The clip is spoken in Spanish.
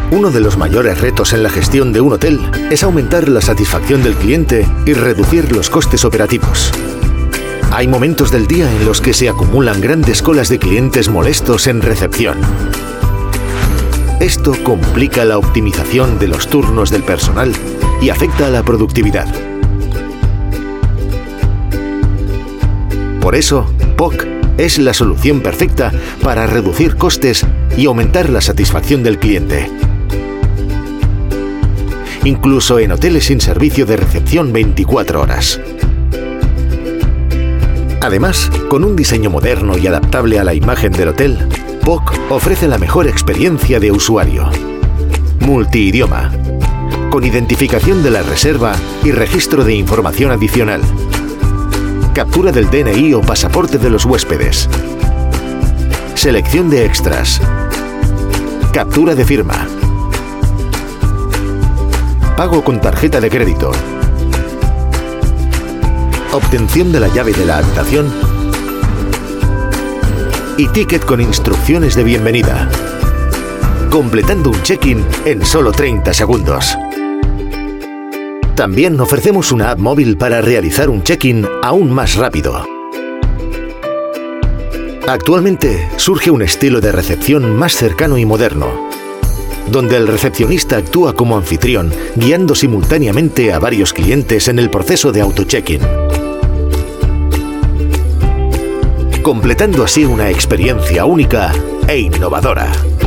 Uno de los mayores retos en la gestión de un hotel es aumentar la satisfacción del cliente y reducir los costes operativos. Hay momentos del día en los que se acumulan grandes colas de clientes molestos en recepción. Esto complica la optimización de los turnos del personal y afecta a la productividad. Por eso, POC es la solución perfecta para reducir costes y aumentar la satisfacción del cliente. Incluso en hoteles sin servicio de recepción 24 horas. Además, con un diseño moderno y adaptable a la imagen del hotel, POC ofrece la mejor experiencia de usuario. Multiidioma, con identificación de la reserva y registro de información adicional. Captura del DNI o pasaporte de los huéspedes. Selección de extras. Captura de firma. Pago con tarjeta de crédito. Obtención de la llave de la habitación. Y ticket con instrucciones de bienvenida. Completando un check-in en solo 30 segundos. También ofrecemos una app móvil para realizar un check-in aún más rápido. Actualmente surge un estilo de recepción más cercano y moderno, donde el recepcionista actúa como anfitrión, guiando simultáneamente a varios clientes en el proceso de auto-check-in, completando así una experiencia única e innovadora.